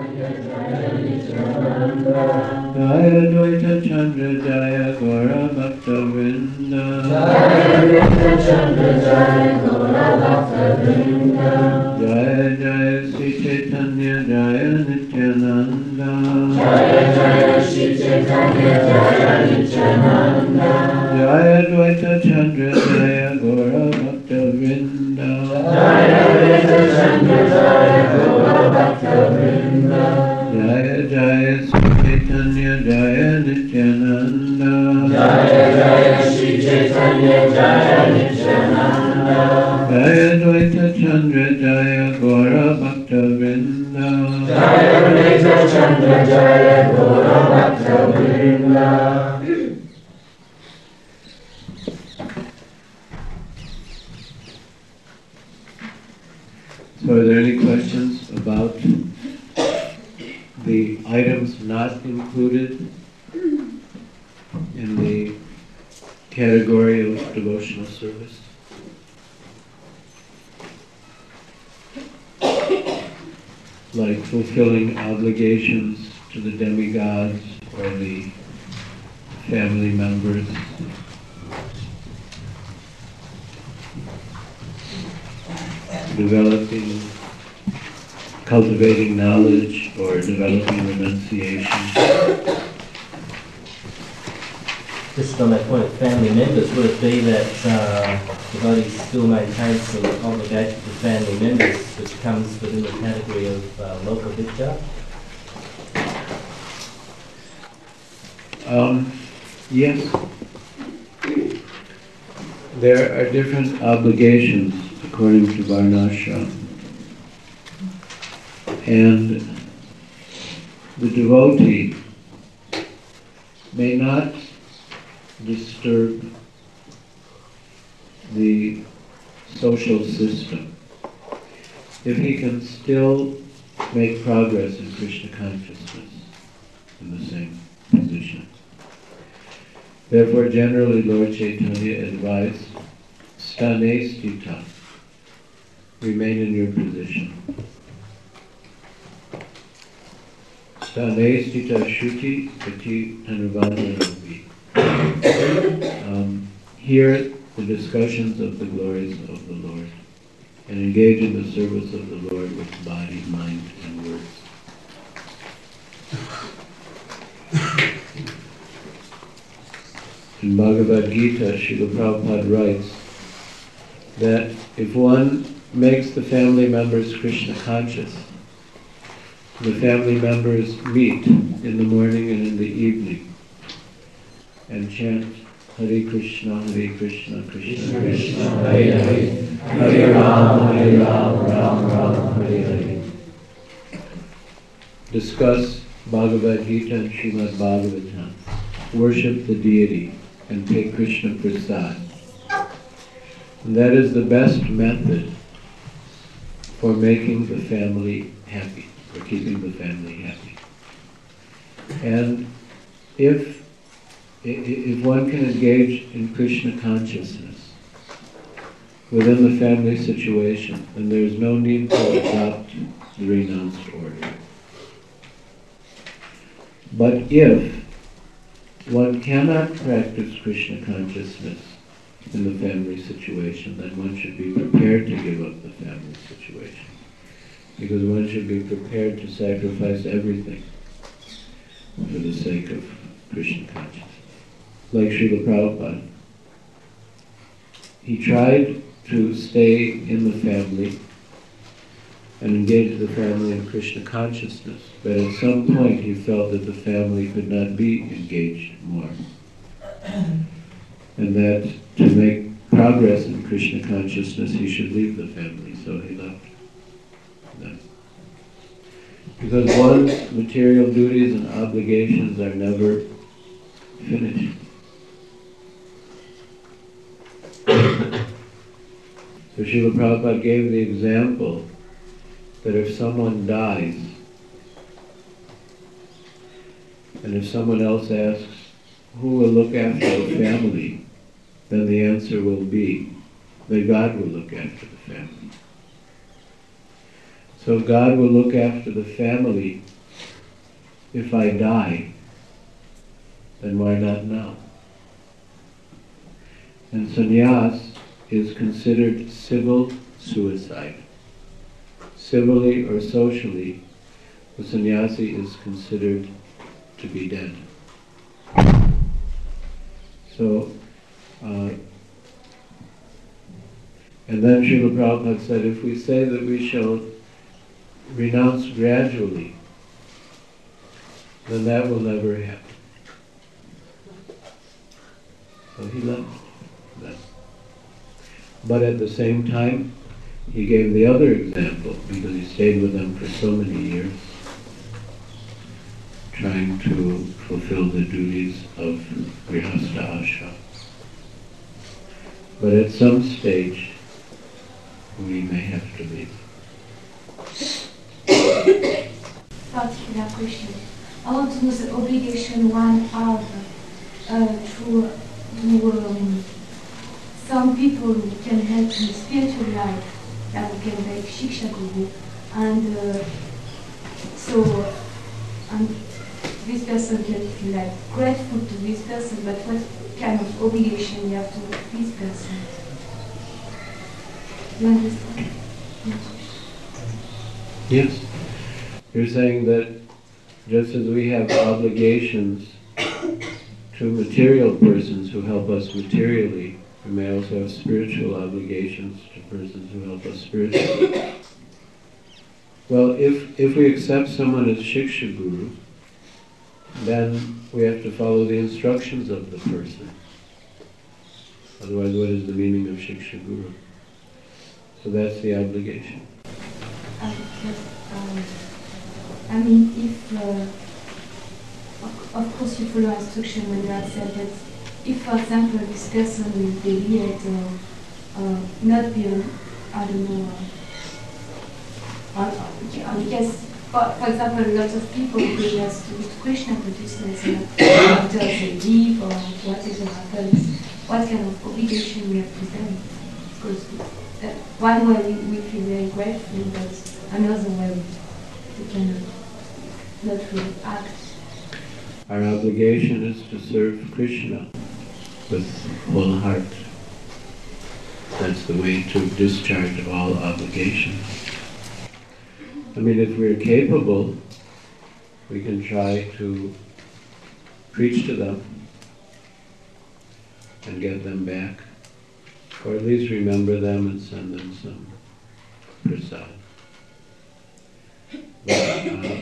Jaya Dvaita Chandra Jaya Gora Bhakta Vrinda. Jaya Dvaita Chandra Jaya Gora Bhakta Vrinda. Jaya Jaya Sri Chaitanya Jaya Nityananda. Jaya Jaya Sri Chaitanya Jaya Nityananda. Jaya Dvaita Chandra Jaya Gora Bhakta Vrinda. Jaya Dvaita Chandra Jaya Gora Bhakta Vrinda. Jaya Jaya Sri Chaitanya Jaya Nityananda. Jaya Jaya Sri Chaitanya Jaya Nityananda. Jaya Dvaita Chandra Jaya Gora Bhakta Vrinda. Jaya Dvaita Chandra Jaya Gora Bhakta Vrinda. So are there any questions about the items not included in the category of devotional service? Like fulfilling obligations to the demigods or the family members. Developing, cultivating knowledge or developing renunciation. Just on that point of family members, would it be that devotee still maintains some obligation to family members which comes within the category of local victor? Yes. There are different obligations according to Varnashram. And the devotee may not disturb the social system if he can still make progress in Krishna consciousness in the same position. Therefore, generally, Lord Chaitanya advised, stane stita, remain in your position. Stane stita shuti kati tanuvadanavi. Hear the discussions of the glories of the Lord and engage in the service of the Lord with body, mind, and words. In Bhagavad Gita, Srila Prabhupada writes that if one makes the family members Krishna conscious, the family members meet in the morning and in the evening and chant Hare Krishna, Krishna Krishna, Hare Hare, Hare Rama, Ram Ram, Hare Hare. Discuss Bhagavad Gita and Srimad Bhagavatam. Worship the deity and take Krishna Prasad. And that is the best method for making the family happy, for keeping the family happy. And if one can engage in Krishna consciousness within the family situation, then there is no need to adopt the renounced order. But if one cannot practice Krishna consciousness in the family situation, then one should be prepared to give up the family situation. Because one should be prepared to sacrifice everything for the sake of Krishna consciousness. Like Srila Prabhupada. He tried to stay in the family and engage the family in Krishna consciousness, but at some point he felt that the family could not be engaged more. And that to make progress in Krishna consciousness he should leave the family, so he left them. Because one's material duties and obligations are never finished. So Srila Prabhupada gave the example that if someone dies, and if someone else asks, who will look after the family, then the answer will be that God will look after the family. So God will look after the family if I die, then why not now? And sannyas is considered civil suicide. Civilly or socially, the sannyasi is considered to be dead. So, and then Srila Prabhupada said, if we say that we shall renounce gradually, then that will never happen. So he left that. But at the same time, he gave the other example, because he stayed with them for so many years, trying to fulfill the duties of Grihastha Ashram. But at some stage, we may have to leave. Particular question. I want to know the obligation one have to some people who can help in spiritual life, that we can make Shiksha Guru, and this person can feel like grateful to this person, but what kind of obligation you have to this person? You understand? Yes. You're saying that just as we have obligations to material persons who help us materially, we may also have spiritual obligations to persons who help us spiritually. Well, if we accept someone as Shiksha Guru, then we have to follow the instructions of the person. Otherwise, what is the meaning of Shiksha Guru? So that's the obligation. I mean, if, of course you follow instruction when you accept it. If, for example, this person will deviate or not be, I don't know, I guess, for example, lots of people go just to Krishna consciousness and after they leave or whatever happens, what kind of obligation we have to them? Because one way we feel very grateful, but another way we cannot not really act. Our obligation is to serve Krishna with whole heart. That's the way to discharge all obligations. I mean, if we're capable, we can try to preach to them and get them back, or at least remember them and send them some prasad. But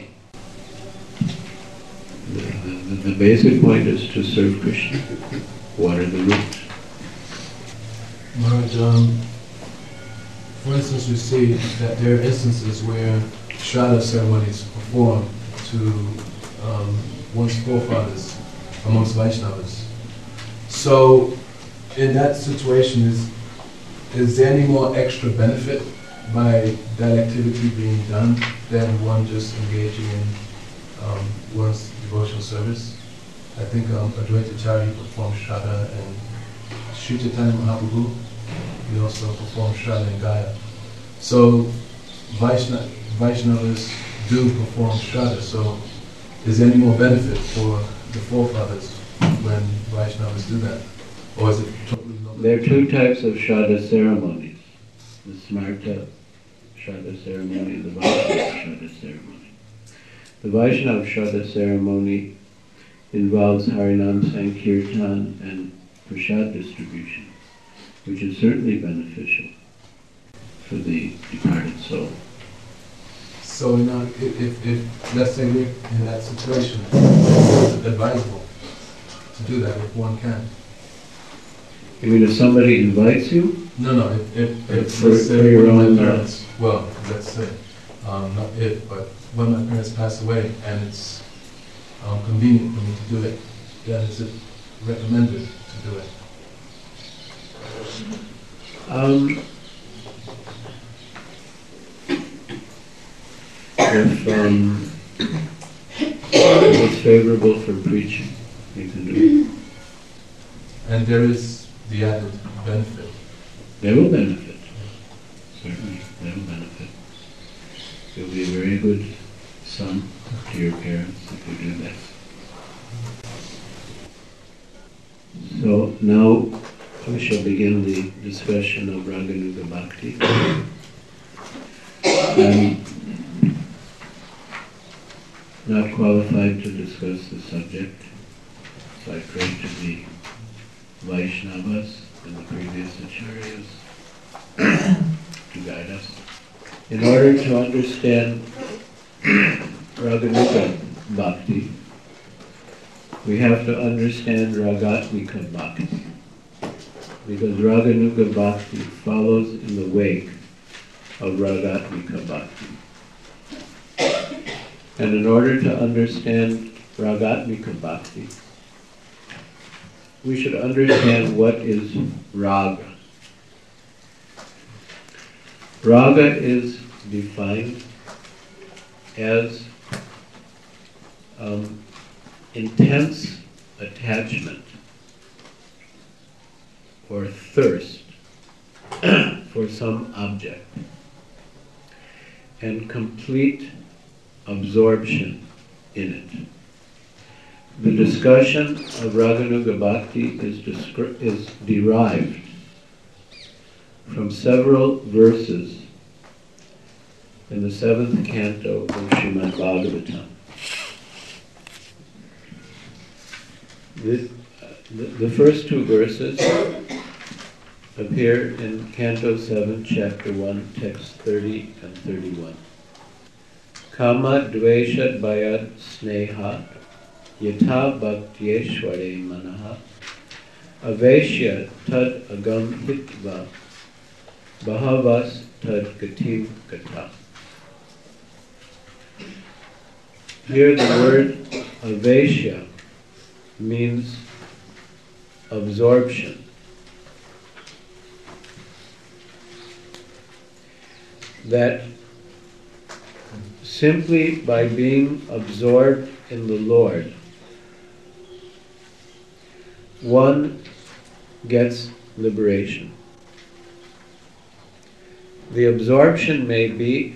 the basic point is to serve Krishna. What are the roots? Maharaj, for instance, we see that there are instances where Shraddha ceremonies performed to one's forefathers amongst Vaishnavas. So, in that situation, is there any more extra benefit by that activity being done than one just engaging in one's devotional service? I think Advaita Acharya performed Shraddha, and Sri Chaitanya Mahaprabhu, he also performed Shraddha and Gaya. So Vaishnavas do perform Shraddha, so is there any more benefit for the forefathers when Vaishnavas do that? Or is it totally not? There are two types of Shraddha ceremonies. The Smarta Shraddha ceremony and the Vaishnava Shraddha ceremony. The Vaishnava Shraddha ceremony involves Harinam Sankirtan and prasad distribution, which is certainly beneficial for the departed soul. So, if let's say we're in that situation, is it advisable to do that if one can? You mean if somebody invites you? No, if For let's say your one of own my parents, well, let's say, not if, but when my parents pass away and it's convenient for me to do it, then is it recommended to do it? If it's favorable for preaching, you can do it. And there is the added benefit. They will benefit. Certainly, they will benefit. You'll be a very good son, to your parents if you do that. So now we shall begin the discussion of Raganuga Bhakti. I'm not qualified to discuss the subject, so I pray to the Vaishnavas and the previous acharyas to guide us. In order to understand Raganuga Bhakti, we have to understand Ragatmika Bhakti, because Raganuga Bhakti follows in the wake of Ragatmika Bhakti. And in order to understand Ragatmika Bhakti, we should understand what is Raga. Raga is defined as intense attachment or thirst for some object and complete absorption in it. The discussion of Raganuga Bhakti is derived from several verses in the 7th canto of Srimad Bhagavatam. The first two verses appear in Canto 7, Chapter 1, Text 30 and 31. Kama dvesha bhayat sneha yatha bhaktyeshware manaha aveshya tad agam hitva bhavas tad gatim gata. Here the word aveshya means absorption. That simply by being absorbed in the Lord, one gets liberation. The absorption may be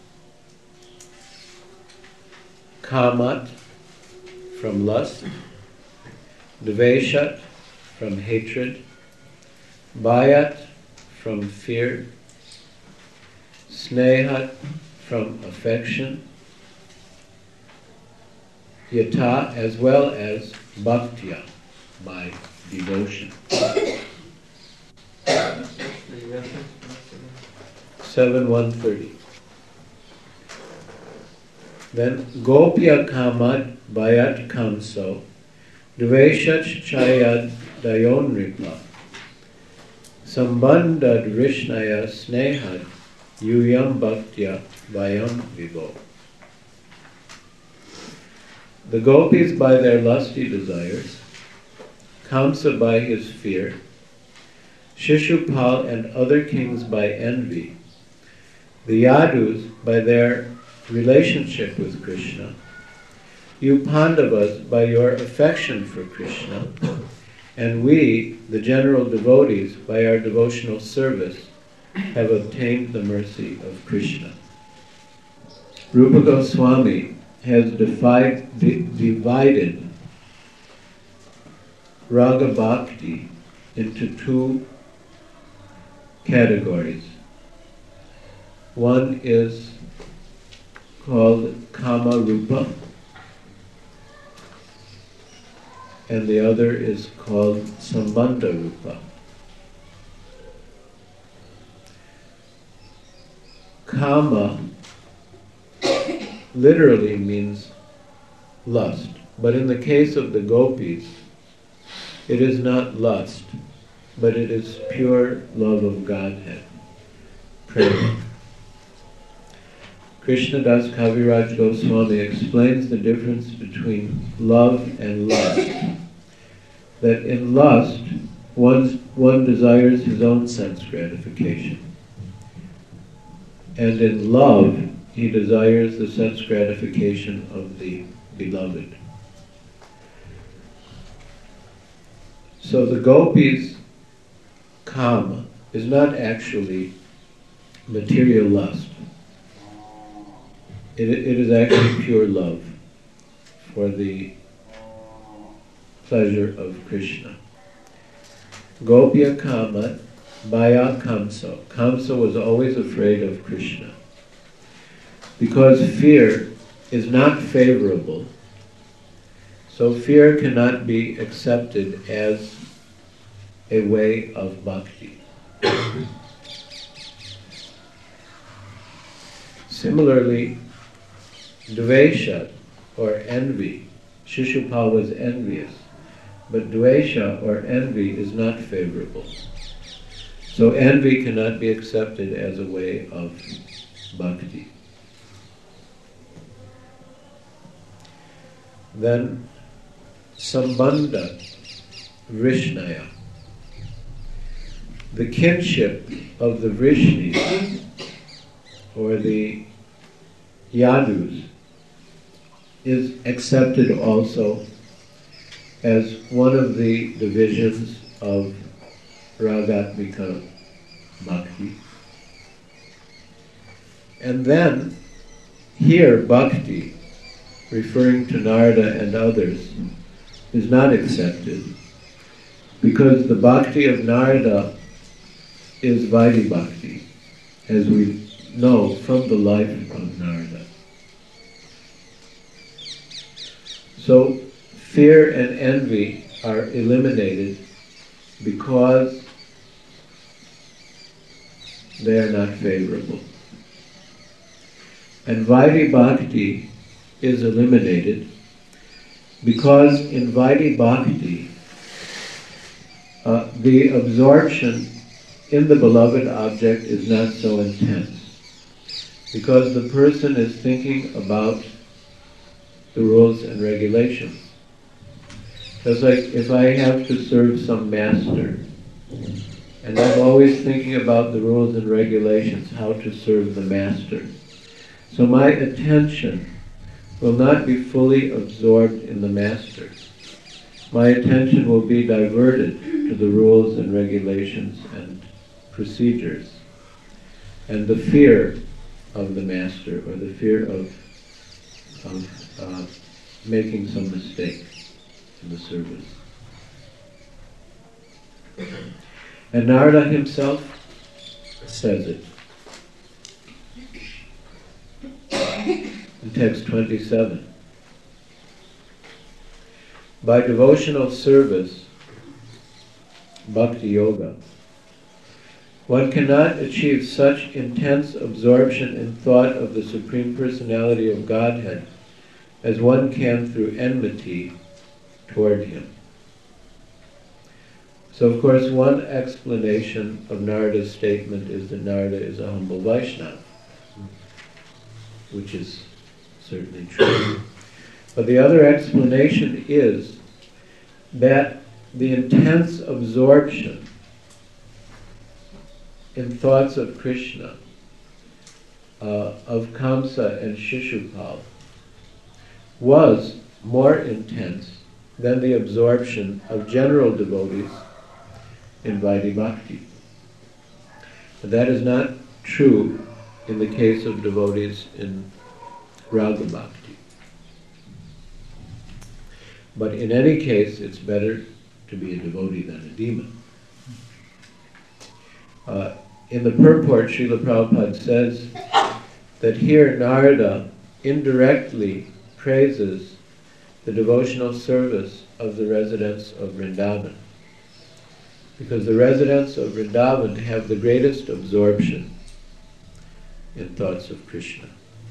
kamat, from lust, dveshat, from hatred, bhayat, from fear, snehat, from affection, yata, as well as bhaktya, by devotion. 7:130. Then gopya kamat bhayat kamso dveshat chayat dayonripa sambandhad vishnaya snehat yuyam bhaktya vayam vivo. The gopis by their lusty desires, Kamsa by his fear, Shishupal and other kings by envy, the Yadus by their relationship with Krishna, you Pandavas by your affection for Krishna, and we, the general devotees, by our devotional service, have obtained the mercy of Krishna. Rupa Goswami has divided Raga Bhakti into two categories. One is called Kama Rupa, and the other is called Sambandha Rupa. Kama literally means lust, but in the case of the gopis, it is not lust, but it is pure love of Godhead, prema. Krishnadas Kaviraj Goswami explains the difference between love and lust. That in lust, one desires his own sense gratification. And in love, he desires the sense gratification of the beloved. So the gopis' kama is not actually material lust. it is actually pure love for the pleasure of Krishna. Gopya Kamat Bhaya Kamsa. Kamsa was always afraid of Krishna. Because fear is not favorable, so fear cannot be accepted as a way of bhakti. Similarly, dvesha, or envy, Shishupal was envious, but dvesha, or envy, is not favorable. So envy cannot be accepted as a way of bhakti. Then, Sambandha Vrishnaya. The kinship of the Vrishnis, or the Yadus, is accepted also as one of the divisions of Ragatmika Bhakti. And then, here Bhakti, referring to Narada and others, is not accepted because the Bhakti of Narada is Vaidhi Bhakti, as we know from the life of Narada. So fear and envy are eliminated because they are not favorable. And Vaidhi Bhakti is eliminated because in Vaidhi Bhakti the absorption in the beloved object is not so intense, because the person is thinking about the rules and regulations. Just like if I have to serve some master, and I'm always thinking about the rules and regulations, how to serve the master. So my attention will not be fully absorbed in the master. My attention will be diverted to the rules and regulations and procedures, and the fear of the master, or the fear of making some mistake in the service. And Narada himself says it. In text 27. By devotional service, bhakti yoga, one cannot achieve such intense absorption in thought of the Supreme Personality of Godhead as one can through enmity toward Him. So of course one explanation of Narada's statement is that Narada is a humble Vaishnava, which is certainly true. But the other explanation is that the intense absorption in thoughts of Krishna, of Kamsa and Shishupal, was more intense than the absorption of general devotees in Vaidhi Bhakti. But that is not true in the case of devotees in Raga Bhakti. But in any case, it's better to be a devotee than a demon. In the purport, Srila Prabhupada says that here Narada indirectly praises the devotional service of the residents of Vrindavan, because the residents of Vrindavan have the greatest absorption in thoughts of Krishna,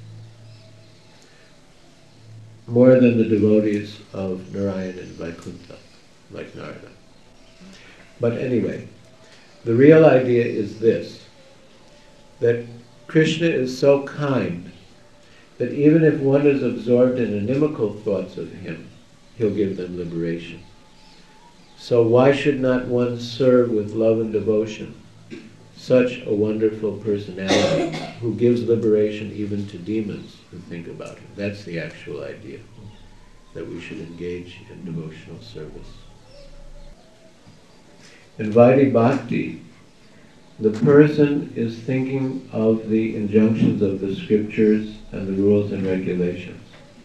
more than the devotees of Narayan and Vaikuntha, like Narada. But anyway, the real idea is this, that Krishna is so kind that even if one is absorbed in inimical thoughts of Him, He'll give them liberation. So why should not one serve with love and devotion such a wonderful personality who gives liberation even to demons who think about Him? That's the actual idea, that we should engage in devotional service. In Vaidhi Bhakti, the person is thinking of the injunctions of the scriptures and the rules and regulations.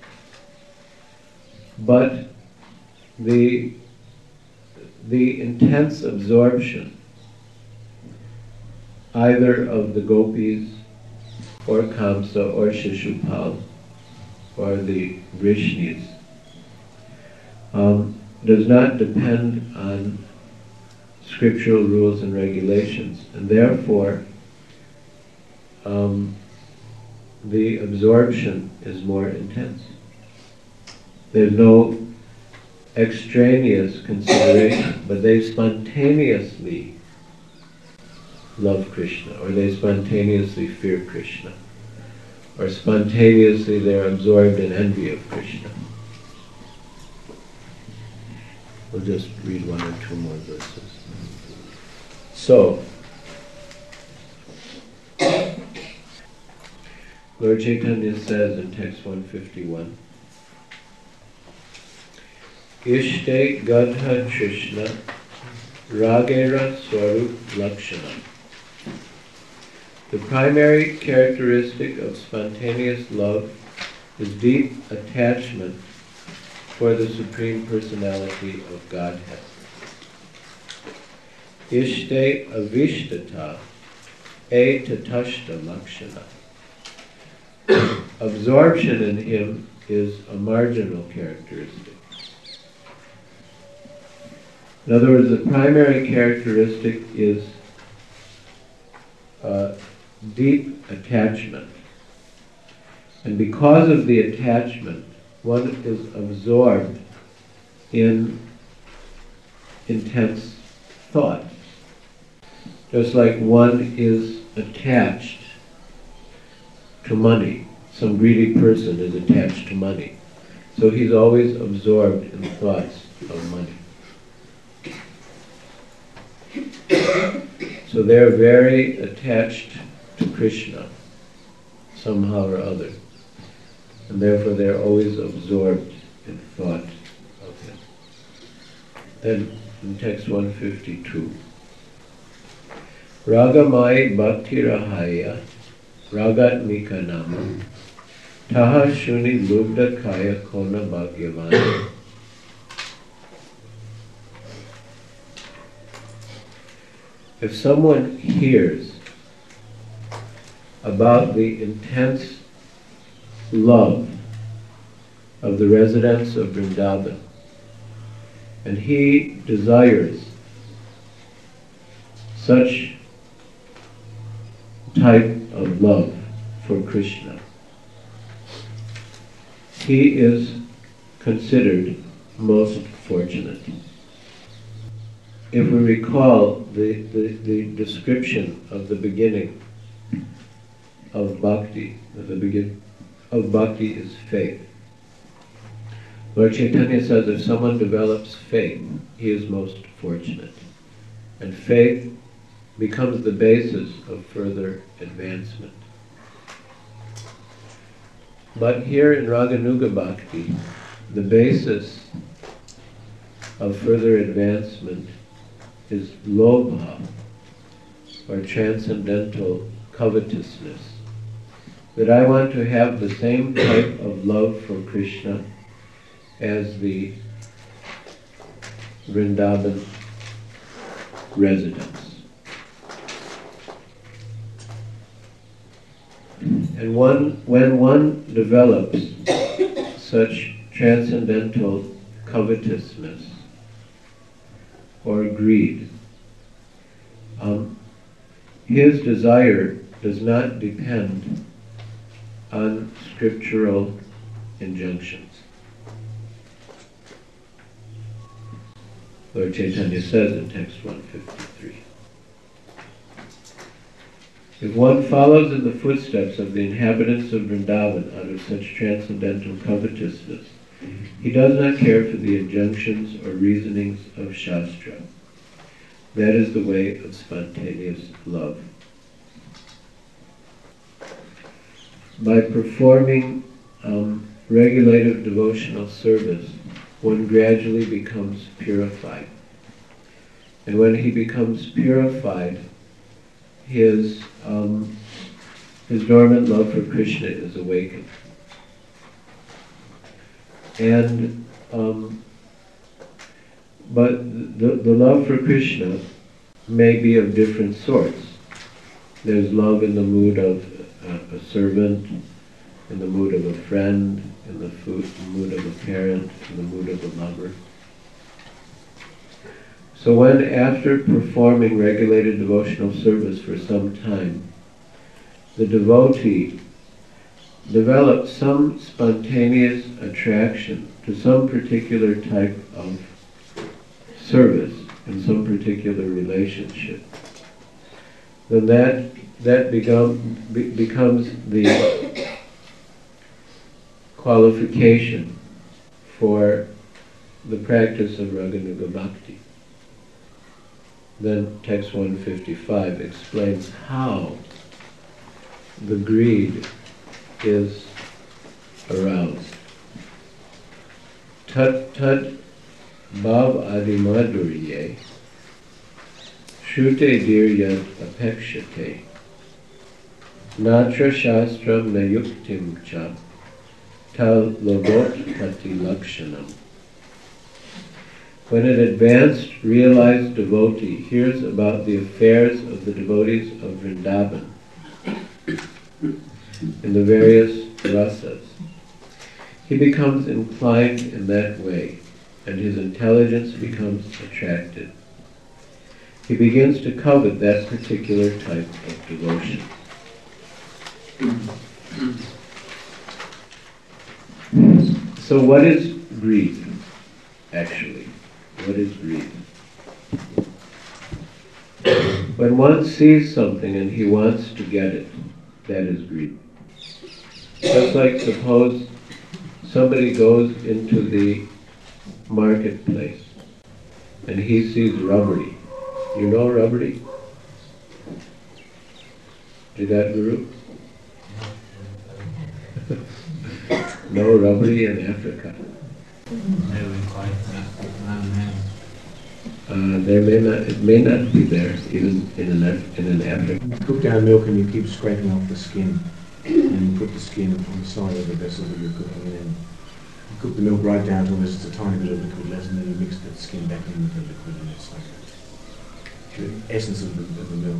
But the intense absorption either of the gopis or Kamsa or Shishupal or the Vrishnis does not depend on scriptural rules and regulations, and therefore the absorption is more intense. There's no extraneous consideration, but they spontaneously love Krishna, or they spontaneously fear Krishna, or spontaneously they're absorbed in envy of Krishna. We'll just read one or two more verses. So, Lord Chaitanya says in text 151, Ishte Gadha Trishna Ragera Swarup Lakshana. The primary characteristic of spontaneous love is deep attachment for the Supreme Personality of Godhead. Ishte avishtata e tatashta lakshana. Absorption in him is a marginal characteristic. In other words, the primary characteristic is deep attachment. And because of the attachment, one is absorbed in intense thought. Just like one is attached to money. Some greedy person is attached to money. So he's always absorbed in thoughts of money. So they're very attached to Krishna, somehow or other. And therefore they're always absorbed in thought of him. Then in text 152, Ragamai Bhakti Rahaya Ragat Mika Nama Taha Shuni Lubda Kaya Kona Bhagyavana. If someone hears about the intense love of the residents of Vrindavan, and he desires such type of love for Krishna, he is considered most fortunate. If we recall the description of the beginning of bhakti, the beginning of bhakti is faith. Lord Chaitanya says if someone develops faith, he is most fortunate. And faith becomes the basis of further advancement. But here in Raganuga Bhakti, the basis of further advancement is lobha, or transcendental covetousness. That I want to have the same type of love for Krishna as the Vrindavan residents. And when one develops such transcendental covetousness or greed, his desire does not depend on scriptural injunctions. Lord Chaitanya says in text 153, if one follows in the footsteps of the inhabitants of Vrindavan out of such transcendental covetousness, he does not care for the injunctions or reasonings of Shastra. That is the way of spontaneous love. By performing regulative devotional service, one gradually becomes purified. And when he becomes purified, his dormant love for Krishna is awakened. And but the love for Krishna may be of different sorts. There's love in the mood of a servant, in the mood of a friend, in the mood of a parent, in the mood of a lover. So when, after performing regulated devotional service for some time, the devotee develops some spontaneous attraction to some particular type of service in some particular relationship, then that becomes the qualification for the practice of Raganuga Bhakti. Then text 155 explains how the greed is aroused. Tat bhav adimadurye shrute diryat apekshate natra shastram nayuktim cha tal lobot pati lakshanam. When an advanced, realized devotee hears about the affairs of the devotees of Vrindavan in the various rasas, he becomes inclined in that way, and his intelligence becomes attracted. He begins to covet that particular type of devotion. So what is greed, actually? What is greed? When one sees something and he wants to get it, that is greed. Just like suppose somebody goes into the marketplace and he sees rubbery. You know rubbery? Jagat Guru? No rubbery in Africa. It may not be there even in an Africa. You cook down milk and you keep scraping off the skin, and you put the skin on the side of the vessel that you're cooking in. You cook the milk right down till there's just a tiny bit of liquid left, and then you mix that skin back in with the liquid, and it's like the essence of the milk.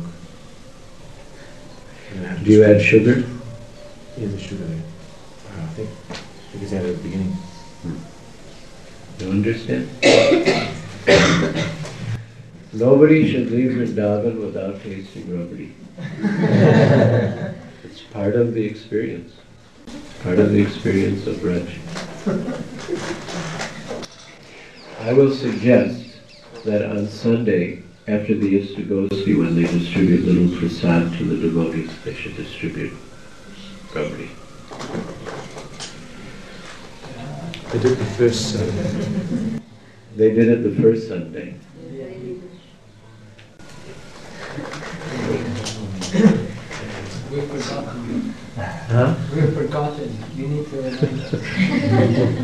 Do you add sugar? Yeah, the sugar there. I think it's added at the beginning. You understand? Nobody should leave Vrindavan without tasting rubbery. It's part of the experience. Part of the experience of Raj. I will suggest that on Sunday, after the Istagosi, when they distribute little prasad to the devotees, they should distribute rubbery. They did the first Sunday. They did it the first Sunday. We've forgotten. Huh? We've forgotten. You need to remember.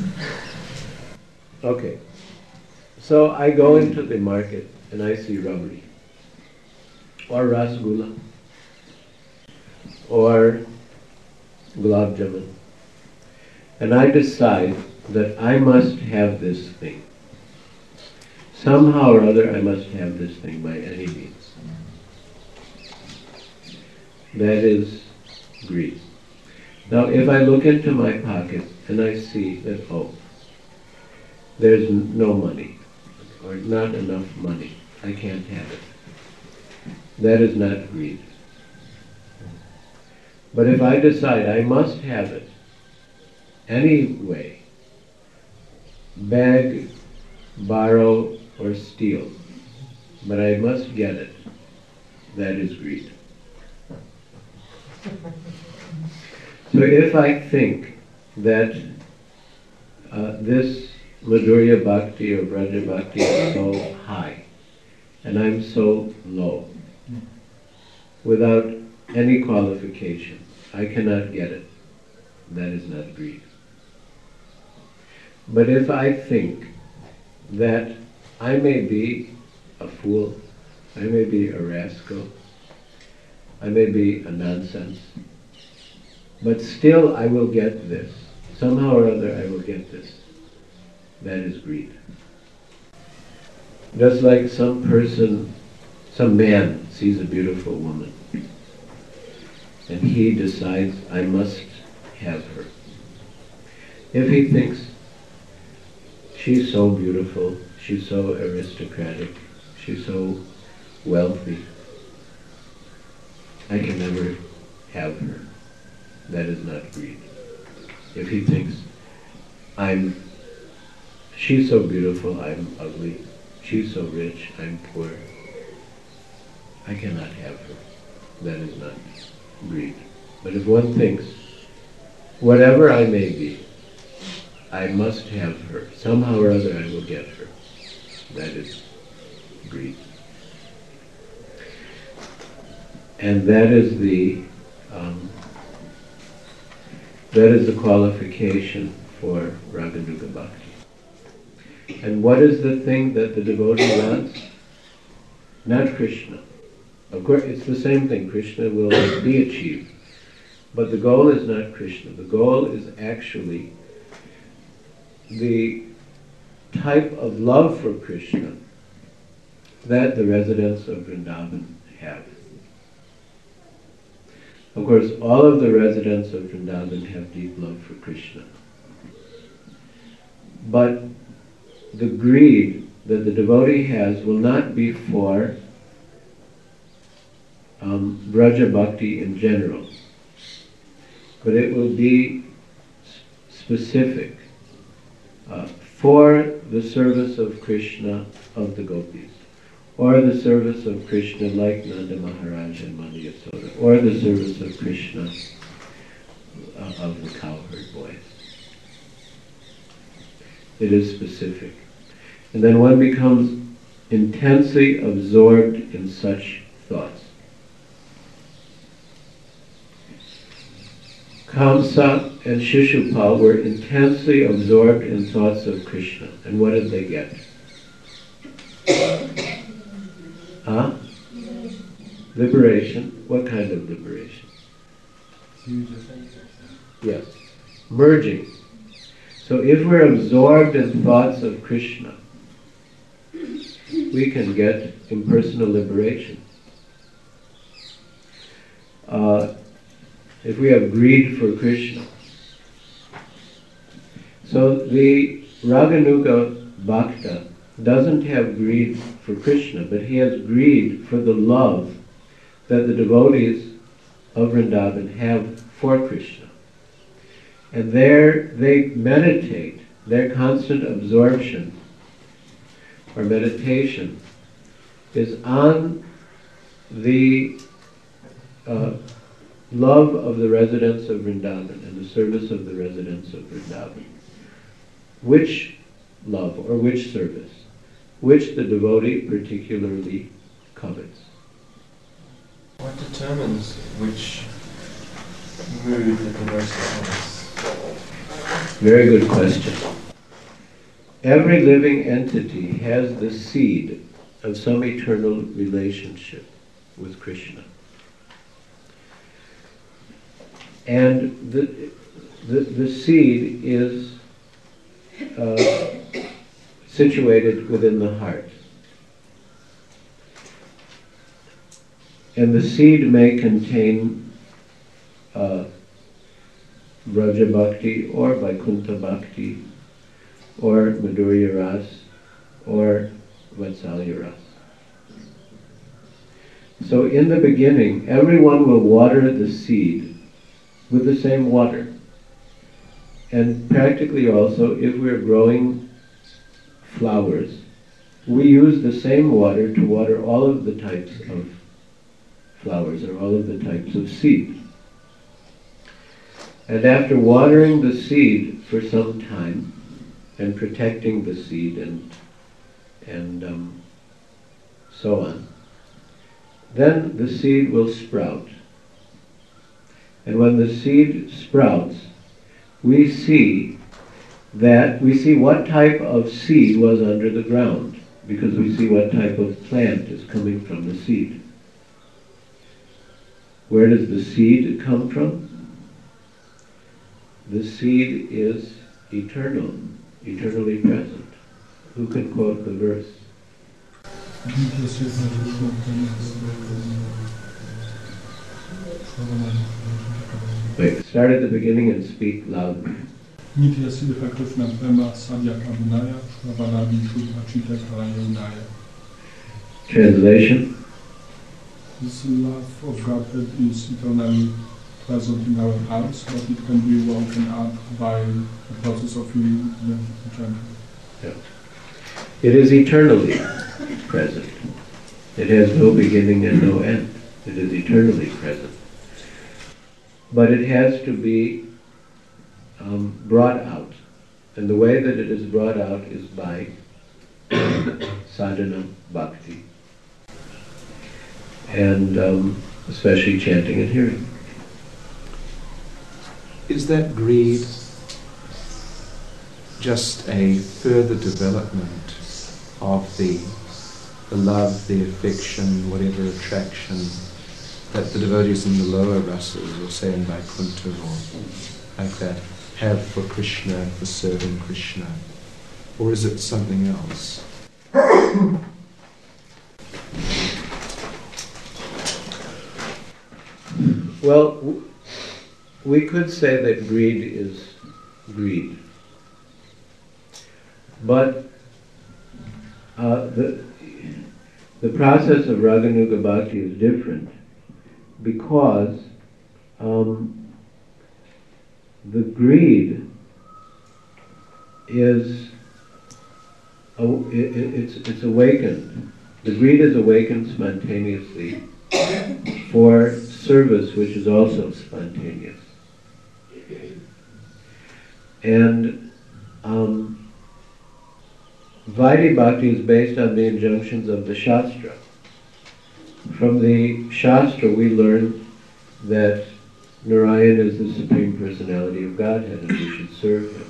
Okay. So I go into the market and I see rubbery, or rasgulla, or gulab jamun, and I decide that I must have this thing. Somehow or other I must have this thing by any means. That is greed. Now if I look into my pocket and I see that, oh, there's no money, or not enough money, I can't have it. That is not greed. But if I decide I must have it anyway, beg, borrow, or steal, but I must get it, that is greed. So if I think that this Madhurya Bhakti or Braja Bhakti is so high, and I'm so low, without any qualification, I cannot get it, that is not greed. But if I think that I may be a fool, I may be a rascal, I may be a nonsense, but still I will get this. Somehow or other I will get this. That is greed. Just like some man sees a beautiful woman, and he decides, I must have her. If he thinks, she's so beautiful, she's so aristocratic, she's so wealthy, I can never have her. That is not greed. If he thinks, she's so beautiful, I'm ugly, she's so rich, I'm poor, I cannot have her. That is not greed. But if one thinks, whatever I may be, I must have her. Somehow or other I will get her. That is greed. And that is the qualification for Raganuga Bhakti. And what is the thing that the devotee wants? Not Krishna. Of course, it's the same thing. Krishna will be achieved. But the goal is not Krishna. The goal is actually the type of love for Krishna that the residents of Vrindavan have. Of course, all of the residents of Vrindavan have deep love for Krishna. But the greed that the devotee has will not be for Vraja Bhakti in general, but it will be specific for the service of Krishna of the gopis, or the service of Krishna like Nanda Maharaj and Mother Yasoda, or the service of Krishna of the cowherd boys. It is specific. And then one becomes intensely absorbed in such thoughts. Kamsa and Shishupal were intensely absorbed in thoughts of Krishna. And what did they get? Liberation. What kind of liberation? Yes. Merging. So if we're absorbed in thoughts of Krishna, we can get impersonal liberation. If we have greed for Krishna. So the Raganuga Bhakta doesn't have greed for Krishna, but he has greed for the love that the devotees of Vrindavan have for Krishna. And there they meditate, their constant absorption or meditation is on the love of the residents of Vrindavan and the service of the residents of Vrindavan. Which love or which service? Which the devotee particularly covets. What determines which mood the devotee has? Very good question. Every living entity has the seed of some eternal relationship with Krishna. And the seed is situated within the heart. And the seed may contain Vraja Bhakti or Vaikuntha Bhakti or Madhurya Ras or Vatsalya Ras. So in the beginning, everyone will water the seed with the same water. And practically also, if we're growing flowers, we use the same water to water all of the types of flowers or all of the types of seed. And after watering the seed for some time and protecting the seed and so on, then the seed will sprout. And when the seed sprouts, we see what type of seed was under the ground, because we see what type of plant is coming from the seed. Where does the seed come from? The seed is eternal, eternally present. Who can quote the verse? Wait, start at the beginning and speak loudly. Translation? This love of Godhead is eternally present in our hearts, but it can be woken up by the process of identity. Yeah. It is eternally present. It has no beginning and no end. It is eternally present. But it has to be brought out. And the way that it is brought out is by sadhana bhakti. And especially chanting and hearing. Is that greed just a further development of the love, the affection, whatever attraction that the devotees in the lower rasas, or say in Vaikuntha or like that, have for Krishna, for serving Krishna? Or is it something else? Well, we could say that greed is greed. But the process of Raganuga Bhakti is different because the greed is it's awakened. The greed is awakened spontaneously for service, which is also spontaneous. And Vaidhi Bhakti is based on the injunctions of the Shastra. From the Shastra we learn that Narayan is the Supreme Personality of Godhead and we should serve him.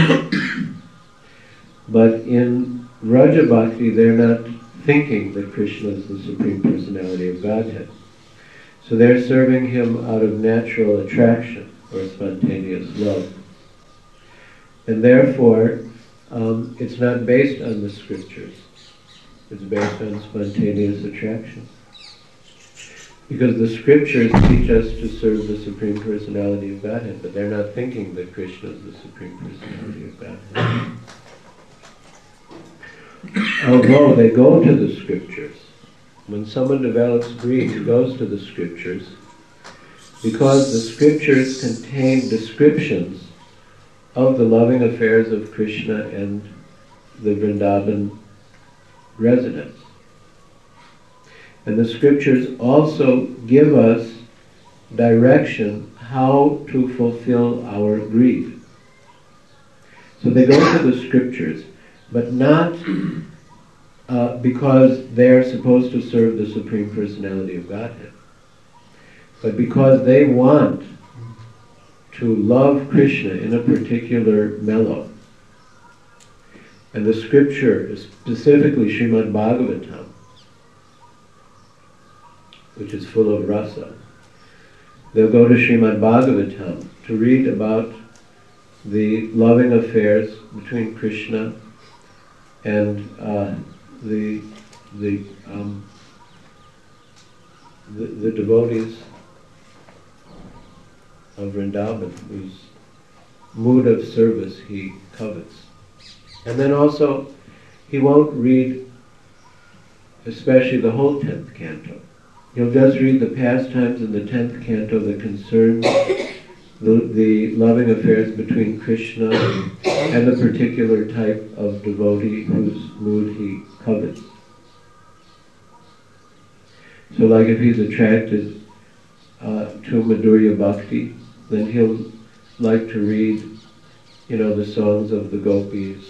But in Raja Bhakti they're not thinking that Krishna is the Supreme Personality of Godhead. So they're serving him out of natural attraction or spontaneous love. And therefore, it's not based on the scriptures. It's based on spontaneous attraction. Because the scriptures teach us to serve the Supreme Personality of Godhead, but they're not thinking that Krishna is the Supreme Personality of Godhead. Although they go to the scriptures. When someone develops greed, he goes to the scriptures because the scriptures contain descriptions of the loving affairs of Krishna and the Vrindavan residents. And the scriptures also give us direction how to fulfill our greed. So they go to the scriptures, but not because they're supposed to serve the Supreme Personality of Godhead, but because they want to love Krishna in a particular mellow. And the scripture is specifically Srimad Bhagavatam, which is full of rasa. They'll go to Srimad Bhagavatam to read about the loving affairs between Krishna and the devotees of Vrindavan, whose mood of service he covets. And then also, he won't read especially the whole 10th canto. He'll just read the pastimes in the 10th canto that concern the loving affairs between Krishna and the particular type of devotee whose mood he covets. So like if he's attracted to Madhurya Bhakti, then he'll like to read, the songs of the gopis,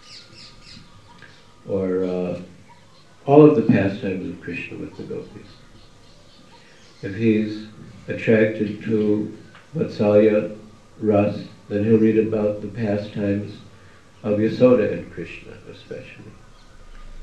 or all of the pastimes of Krishna with the gopis. If he's attracted to Vatsalya Ras, then he'll read about the pastimes of Yasoda and Krishna especially.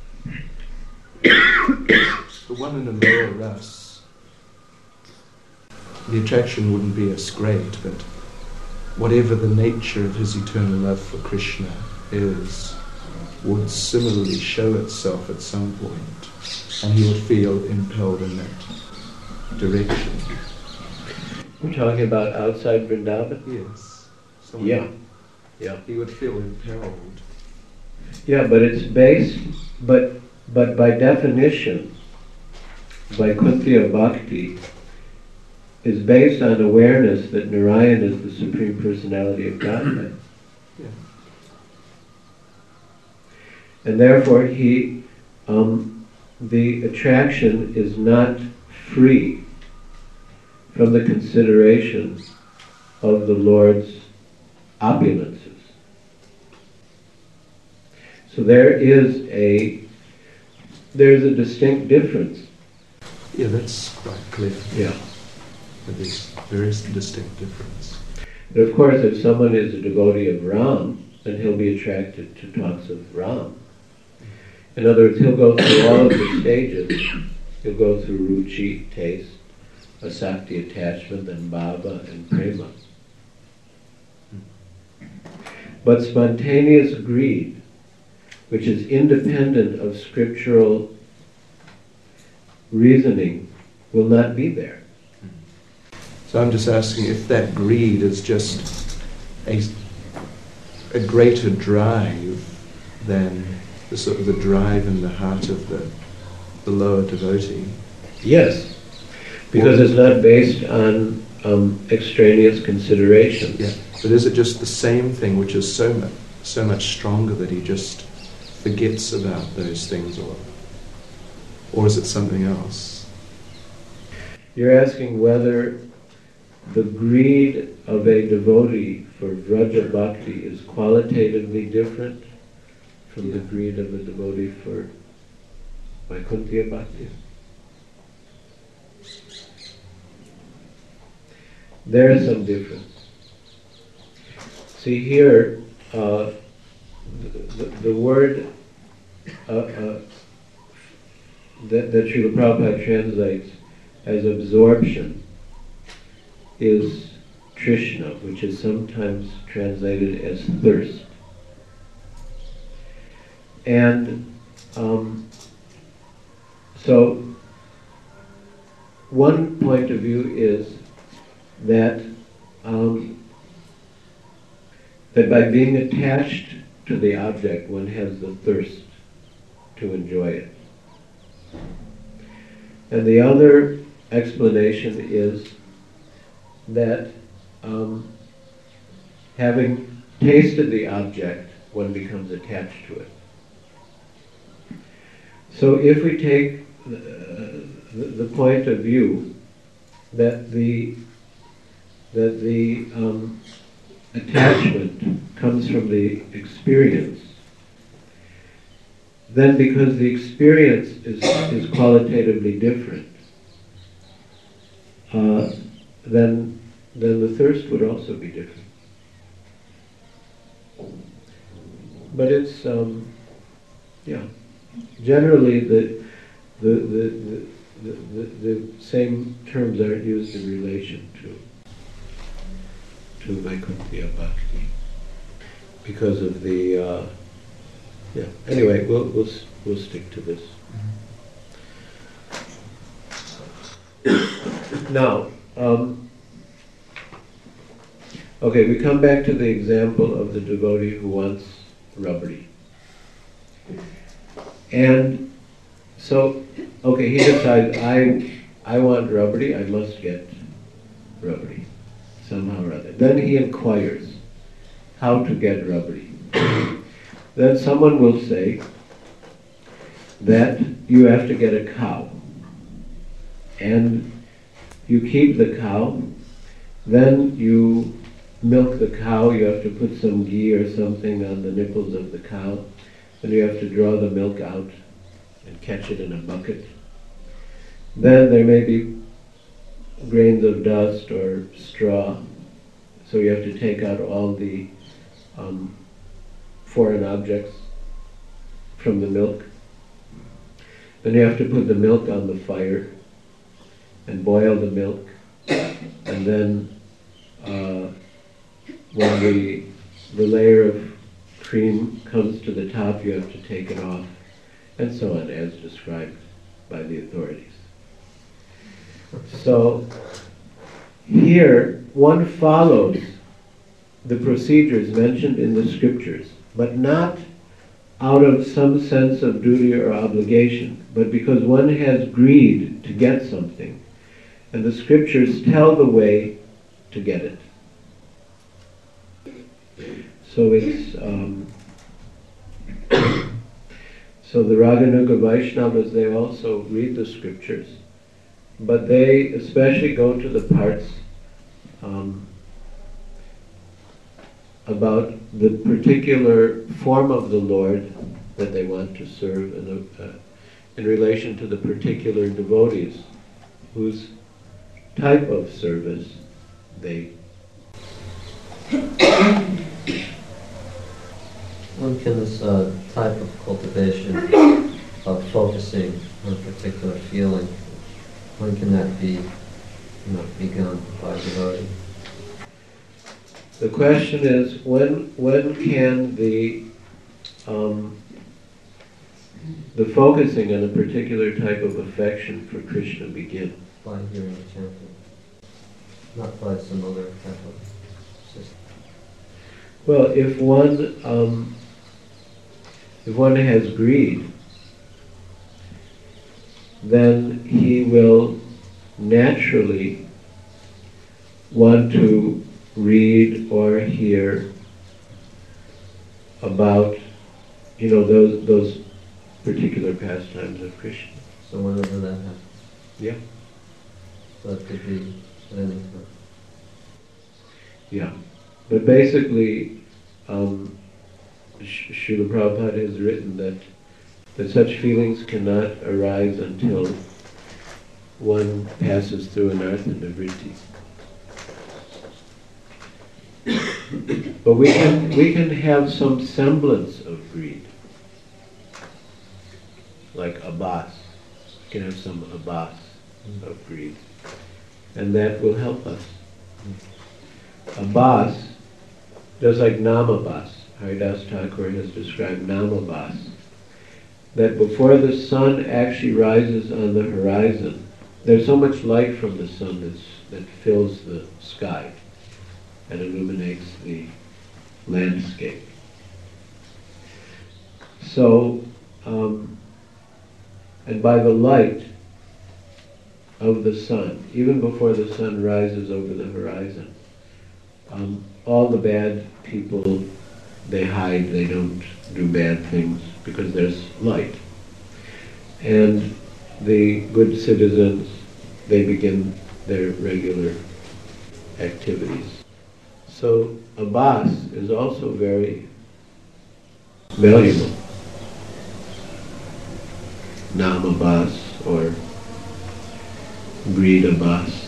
The one in the lower ras, the attraction wouldn't be as great, but whatever the nature of his eternal love for Krishna is, would similarly show itself at some point, and he would feel impelled in that direction. We're talking about outside Vrindavan? Yes. Yeah. He would feel impelled. Yeah, but it's based, but by definition, Vaikuntya Bhakti is based on awareness that Narayan is the Supreme Personality of Godhead. Yeah. And therefore the attraction is not free from the consideration of the Lord's opulences. So there's a distinct difference. Yeah, that's quite clear. Yeah. There is a distinct difference. But of course, if someone is a devotee of Ram, then he'll be attracted to talks of Ram. In other words, he'll go through all of the stages. He'll go through ruchi, taste, asakti, attachment, and bhava, and prema. But spontaneous greed, which is independent of scriptural reasoning, will not be there. So I'm just asking if that greed is just a greater drive than the sort of the drive in the heart of the lower devotee. Yes, because it's not based on extraneous considerations. Yeah, but is it just the same thing, which is so much stronger that he just forgets about those things, or is it something else? You're asking whether the greed of a devotee for Vraja Bhakti is qualitatively different from the greed of a devotee for Vaikuntya Bhakti. There is some difference. See here, the word that Srila Prabhupada translates as absorption is Trishna, which is sometimes translated as thirst. And so one point of view is that that by being attached to the object, one has the thirst to enjoy it. And the other explanation is that having tasted the object, one becomes attached to it. So if we take the point of view that the attachment comes from the experience, then because the experience is qualitatively different, then the thirst would also be different. But it's generally the same terms aren't used in relation to Vaikuntya Bhakti because of the Anyway, we'll stick to this. Now, okay, we come back to the example of the devotee who wants rabdi. And so, okay, he decides, I want rabdi, I must get rabdi, somehow or other. Then he inquires how to get rabdi. Then someone will say that you have to get a cow. And you keep the cow, then you milk the cow, you have to put some ghee or something on the nipples of the cow, then you have to draw the milk out and catch it in a bucket. Then there may be grains of dust or straw, so you have to take out all the foreign objects from the milk. Then you have to put the milk on the fire and boil the milk. and then when the layer of cream comes to the top, you have to take it off, and so on, as described by the authorities. So here, one follows the procedures mentioned in the scriptures, but not out of some sense of duty or obligation, but because one has greed to get something, and the scriptures tell the way to get it. So it's so the Raganuga Vaishnavas, they also read the scriptures, but they especially go to the parts about the particular form of the Lord that they want to serve in relation to the particular devotees whose type of service they. When can this type of cultivation of focusing on a particular feeling, when can that be begun by a devotee? The question is, when can the focusing on a particular type of affection for Krishna begin? By hearing the chanting, not by some other type of system. Well, if one has greed, then he will naturally want to read or hear about, those particular pastimes of Krishna. So whenever that happens. Yeah. So it could be at any time. Yeah. But basically, Srila Prabhupada has written that such feelings cannot arise until one passes through an artha nivritti. But we can have some semblance of greed, like abhas. We can have some abhas of greed, and that will help us. Abhas, just like namabhas, Haridas Thakur has described namabhas, that before the sun actually rises on the horizon, there's so much light from the sun that fills the sky and illuminates the landscape. So, and by the light of the sun, even before the sun rises over the horizon, all the bad people, they hide, they don't do bad things because there's light. And the good citizens, they begin their regular activities. So abhas is also very valuable. Namabhas or greed abhas.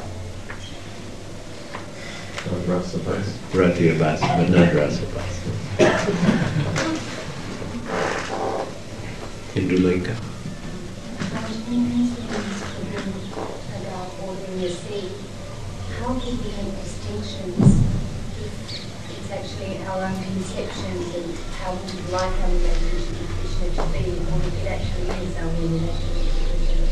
Rasabhas. Rati abhas, but not rasabhas. Indulinka. About holding the sea, how do we make distinctions if it's actually our own conceptions and how we would like our relationship with Krishna to be, or if it actually is our own relationship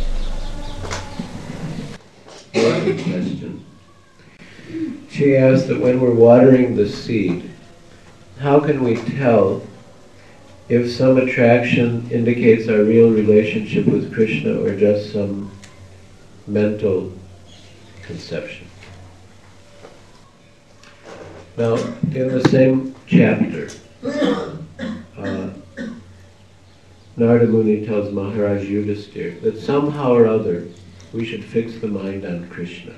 with Krishna? Very good question. She asked that when we're watering the seed, how can we tell if some attraction indicates our real relationship with Krishna or just some mental conception? Now, in the same chapter, Narada Muni tells Maharaj Yudhisthira that somehow or other we should fix the mind on Krishna.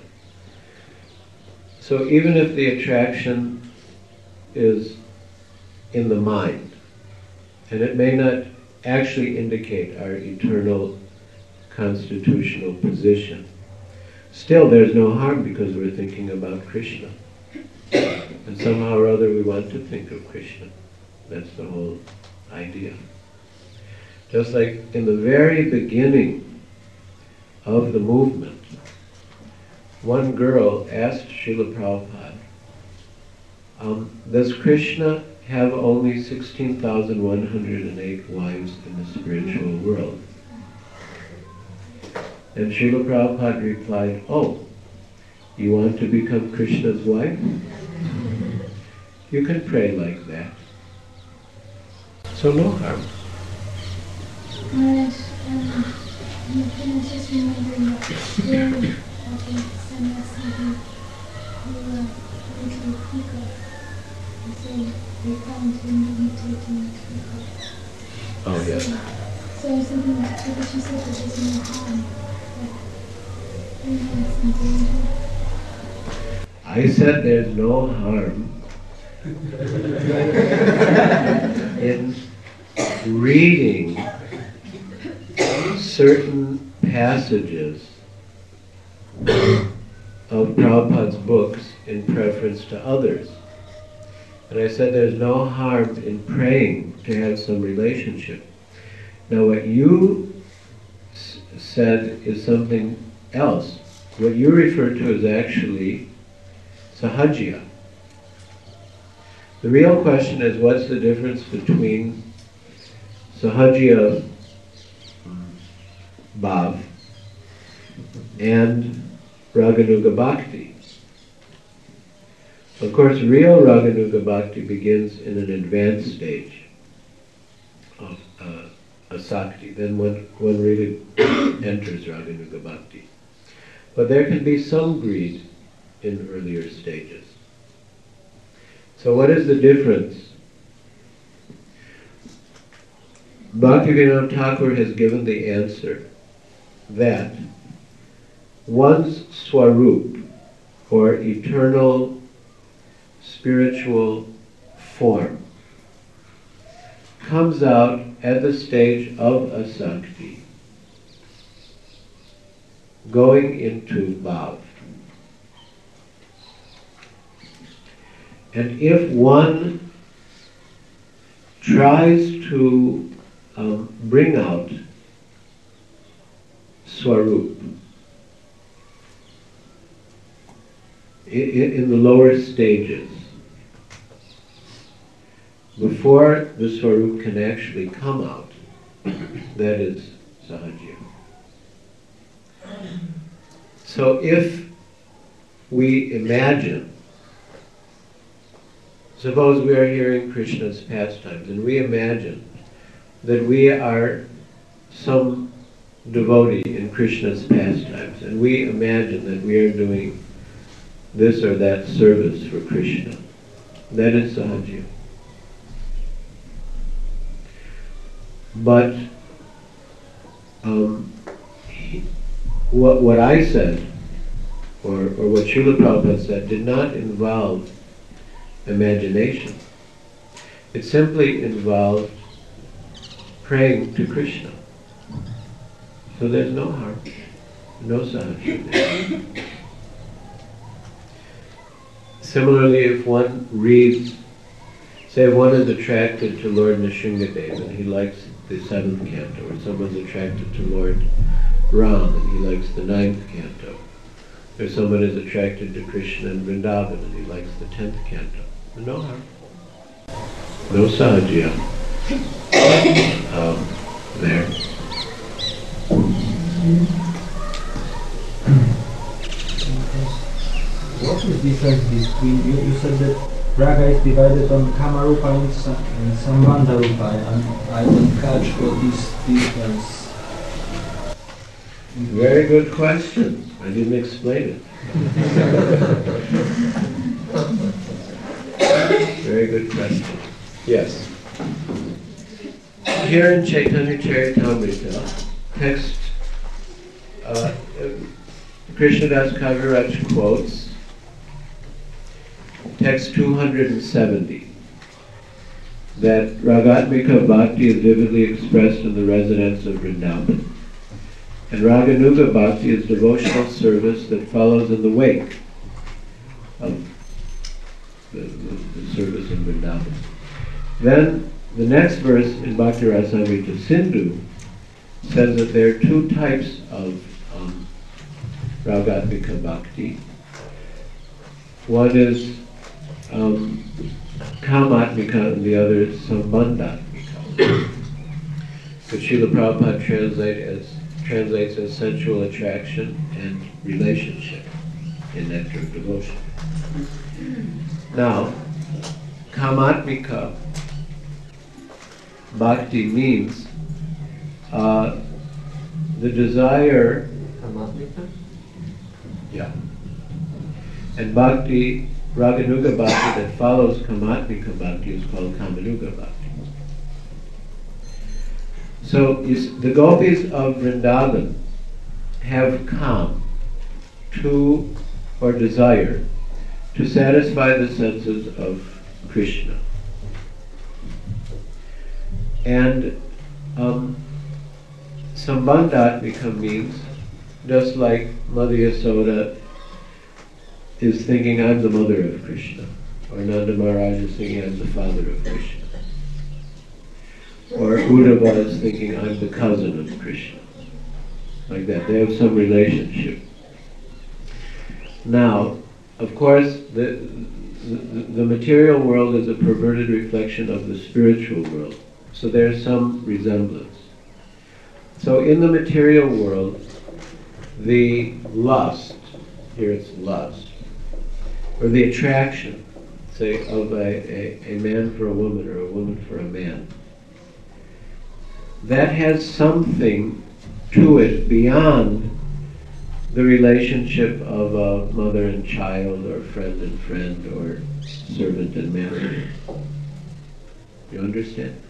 So even if the attraction is in the mind, and it may not actually indicate our eternal constitutional position, still there's no harm because we're thinking about Krishna. And somehow or other we want to think of Krishna. That's the whole idea. Just like in the very beginning of the movement, one girl asked Srila Prabhupada, does Krishna have only 16,108 wives in the spiritual world? And Srila Prabhupada replied, oh, you want to become Krishna's wife? You can pray like that. So no harm. Maharaj, I was just remembering that there was a sannyasi who went to Africa, and so they found him meditating at Africa. Oh, yes. So I was thinking that because she said that there's no harm, that some danger. I said there's no harm in reading certain passages of Prabhupada's books in preference to others. And I said there's no harm in praying to have some relationship. Now what you said is something else. What you refer to is actually sahajya. The real question is, what's the difference between sahajya bhav and raganuga bhakti? Of course, real raganuga bhakti begins in an advanced stage of asakti. Then one really enters raganuga bhakti. But there can be some greed in earlier stages. So what is the difference? Bhaktivinoda Thakur has given the answer that one's swarup, or eternal spiritual form, comes out at the stage of asakti, going into bhav. And if one tries to bring out swarup in the lower stages, before the swarup can actually come out, that is sahajya. So if we imagine, suppose we are hearing Krishna's pastimes, and we imagine that we are some devotee in Krishna's pastimes, and we imagine that we are doing this or that service for Krishna. That is sahajya. But what I said, or what Srila Prabhupada said, did not involve imagination. It simply involved praying to Krishna. So there's no harm, no sahajya there. Similarly, if one reads, say if one is attracted to Lord Nrsimhadev and he likes the 7th canto, or someone's attracted to Lord Ram and he likes the 9th canto, or someone is attracted to Krishna and Vrindavan and he likes the 10th canto, no harm. No sahajya there. What is the difference between, you said that raga is divided on kamarupa and sambandharupa, and I don't catch what is difference. Very good question. I didn't explain it. Very good question. Yes. Here in Chaitanya Charitamrita, text, Krishnadas Kaviraj quotes text 270, that Ragatmika Bhakti is vividly expressed in the residence of Vrindavan, and Raganuga Bhakti is devotional service that follows in the wake of the service in Vrindavan. Then the next verse in Bhakti Rasamrita Sindhu says that there are two types of Ragatmika Bhakti. One is Kamatmika and the other is Sambandhatmika. Which Srila Prabhupada translates as sensual attraction and relationship in Nectar of Devotion. Now, Kamatmika Bhakti means the desire. Kamatmika? Yeah. And Bhakti, Raganuga Bhakti that follows Kamatmika Bhakti is called Kamanuga Bhakti. So the gopis of Vrindavan have kam, or desire, to satisfy the senses of Krishna. And Sambandhatmika means, just like Mother Yasoda is thinking I'm the mother of Krishna, or Nanda Maharaj is thinking I'm the father of Krishna, or Uddhava is thinking I'm the cousin of Krishna. Like that. They have some relationship. Now, of course, the material world is a perverted reflection of the spiritual world. So there's some resemblance. So in the material world, the lust, here it's lust, or the attraction, say, of a man for a woman or a woman for a man, that has something to it beyond the relationship of a mother and child, or friend and friend, or servant and master. You understand?